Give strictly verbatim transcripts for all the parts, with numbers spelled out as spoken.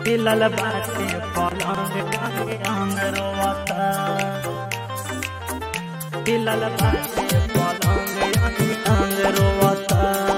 हिलल बाटे पलंग अंगे अंग रोवता हिलल बाटे पलंग अंगे अंग रोवता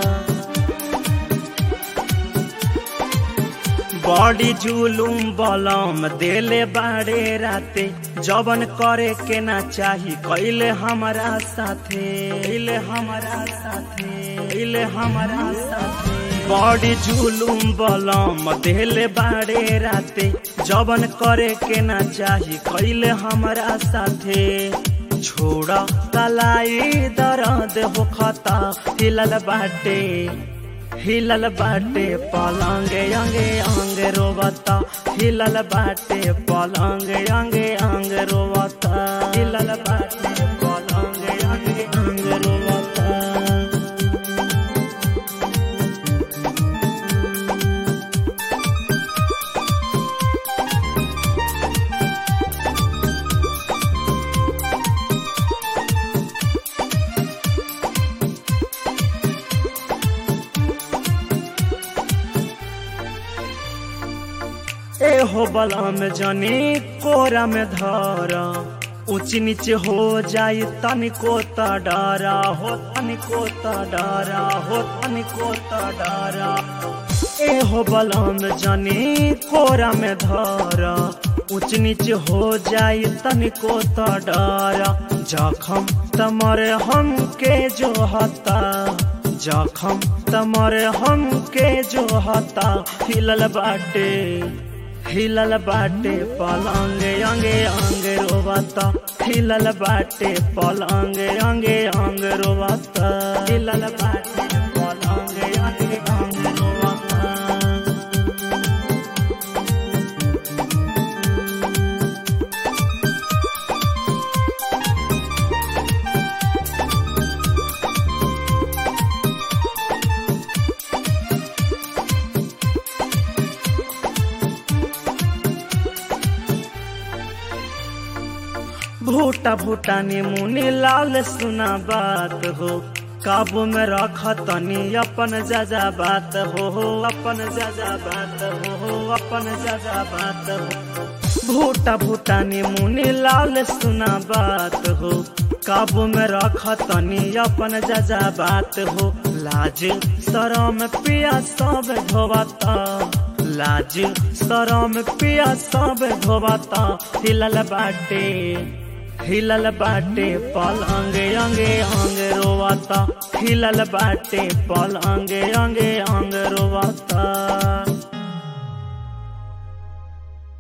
बड़ी जुलुम बलम देले बाड़े राते जबन करे के ना चाही कैले हमारा साथे कैले हमारा साथे कैले हमारा साथे बड़ी जुलुम बलम देले बाड़े राते जबन करे के ना चाही कैले हमारा साथे छोड़ा कलाई दर्द होखता हिलल बाटे हिलल बाटे पलंग अंगे अंग रोवता हिलल बाटे पलंग अंगे अंग रोवता हिलल बाटे पलंग अंगे अंग रोवता ए हो बलम जनी कोरा में धरा ऊंच नीचे हो जाई तनिको त डरा हो तनिको त डरा हो तनिको त डरा ए हो बलम जनी कोरा में धरा ऊंच नीचे हो जाई तनिको त डरा जखम तमरे हम के जो हता जखम तमरे हम के जो हता हिलल बाटे हिलल बाटे पलंग अंगे अंग रोवता हिलल बाटे पलंग अंगे अंग रोवता हिलल बाटे पलंग अंगे अंग रोवता भूटा भूटानी मुनि लाल सुना बात हो काबू में रख तनी अपन जाजा बात हो अपन जाजा बात हो अपन जाजा बात हो भूटा भूटानी मुनि लाल सुना बात हो काबू में रख तनी अपन जाजा बात हो लाज शरम पिया सब धोवता लाज शरम पिया सब धोवता हिलल बाटे हिलल बाटे पलंग अंगे अंग रोवता हिलल बाटे पलंग अंगे अंग रोवता।